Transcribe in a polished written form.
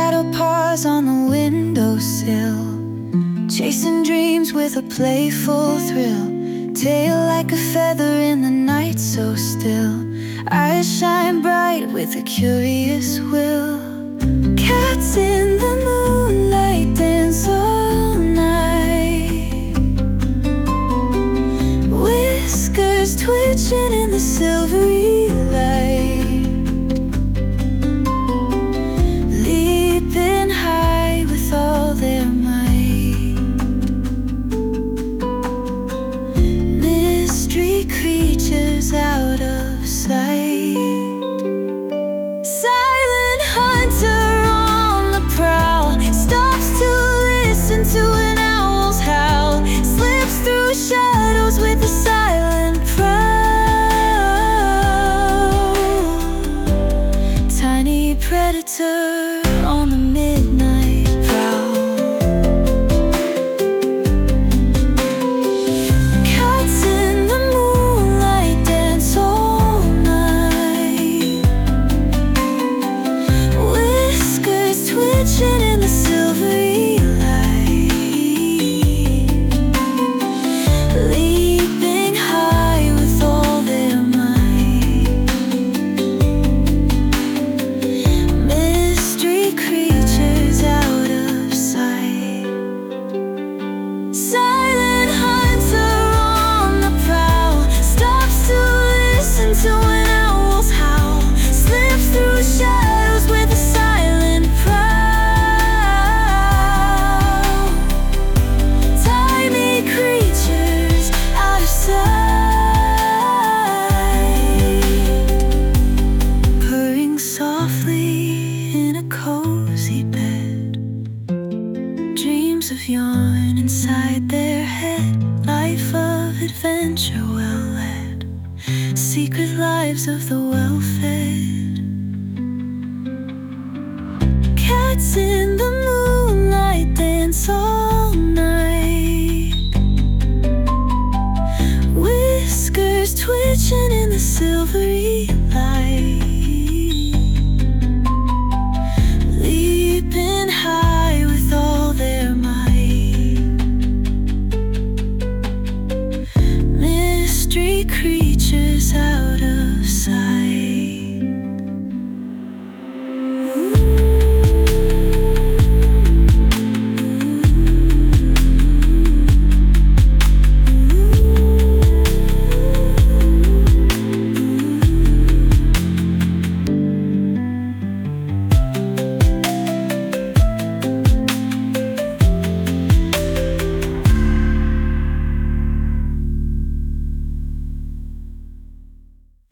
shadow paws on the windowsill, chasing dreams with a playful thrill. Tail like a feather in the night so still, eyes shine bright with a curious will. Cats in the moonlight dance all night, whiskers twitching in the silvery light, leaping high with all their might. Mystery creatures out of sight, silent hunter on the prowl, stops to listen to an owl's howl, slips through shadows with a silent prowl. Tiny predator on the midnight prowl. Cats in the moonlight dance all night, whiskers twitching in the silvery light, leaping high with all their might. Mystery creatures out of sight, silent hunter on the prowl, stops to listen to an owl's howl, slips through shadows with a silent prowl. Tiny creatures out of sight, purring softly in a cozy bed, dreams of yarn inside their head, life of adventure well led, secret lives of the well-fed. Cats in the moonlight dance all night, whiskers twitching in the silvery light, leaping high with all their might. Mystery creatures